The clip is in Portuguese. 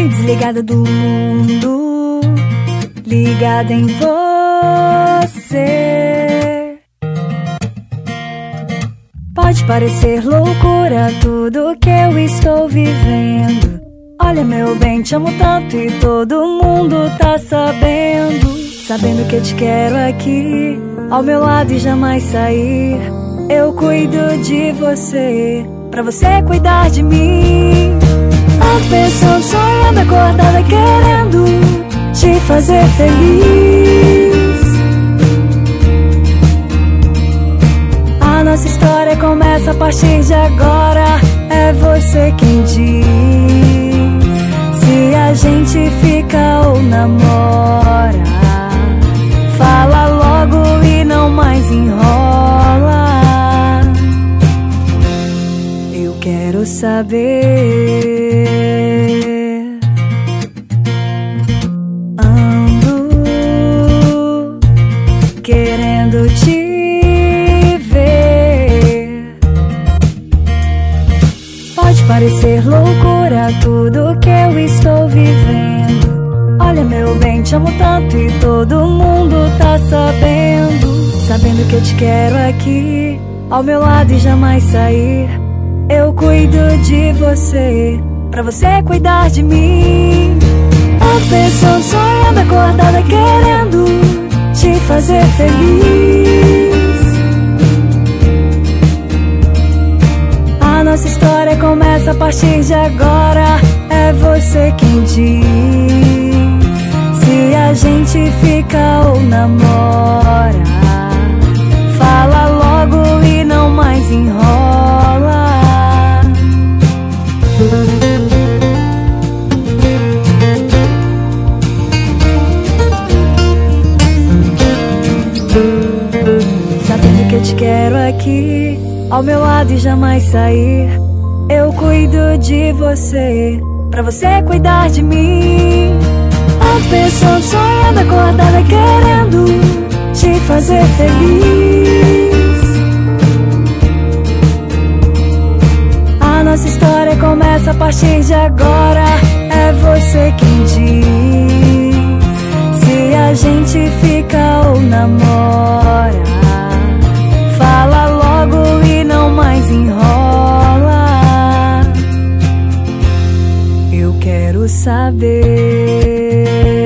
desligada do mundo, ligada em você. Pode parecer loucura tudo que eu estou vivendo. Olha, meu bem, te amo tanto e todo mundo tá sabendo. Sabendo que eu te quero aqui, ao meu lado e jamais sair. Eu cuido de você, pra você cuidar de mim. Ando pensando, sonhando, acordada, querendo te fazer feliz. A nossa história começa a partir de agora. É você quem diz se a gente fica ou namora. Fala logo e não mais enrola. Eu quero saber. Ando querendo te ver. Pode parecer loucura tudo que eu estou vivendo. Olha, meu bem, te amo tanto e todo mundo tá sabendo. Sabendo que eu te quero aqui, ao meu lado e jamais sair. Eu cuido de você, pra você cuidar de mim. Ando pensando, sonhando, acordada, querendo te fazer feliz. A nossa história começa a partir de agora. É você quem diz se a gente fica ou namora. Fala logo e não mais enrola. Sabendo que eu te quero aqui, ao meu lado e jamais sair. Eu cuido de você, pra você cuidar de mim. Ando pensando, sonhando, acordada, querendo te fazer feliz. A nossa história começa a partir de agora. É você quem diz se a gente fica ou namora. Fala logo e não mais enrola. Eu quero saber.